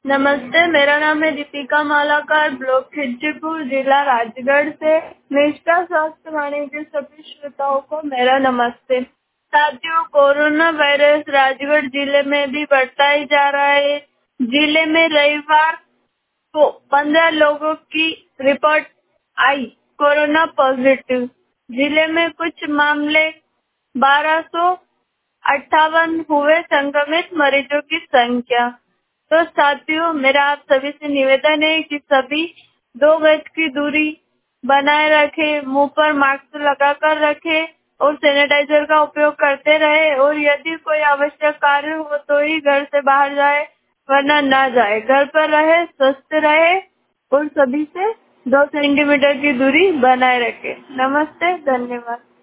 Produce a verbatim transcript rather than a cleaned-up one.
नमस्ते, मेरा नाम है दीपिका मालाकार, ब्लॉक खिड़कीपुर, जिला राजगढ़ से। निष्ठा स्वास्थ्य वाणी के सभी श्रोताओं को मेरा नमस्ते। साथियों, कोरोना वायरस राजगढ़ जिले में भी बढ़ता ही जा रहा है। जिले में रविवार को पंद्रह लोगों की रिपोर्ट आई कोरोना पॉजिटिव। जिले में कुछ मामले बारह सौ अट्ठावन हुए संक्रमित मरीजों की संख्या। तो साथियों, मेरा आप सभी से निवेदन है कि सभी दो गज की दूरी बनाए रखें, मुंह पर मास्क लगाकर रखें और सैनिटाइजर का उपयोग करते रहे। और यदि कोई आवश्यक कार्य हो तो ही घर से बाहर जाए, वरना ना जाए। घर पर रहे, स्वस्थ रहे और सभी से दो सेंटीमीटर की दूरी बनाए रखें। नमस्ते, धन्यवाद।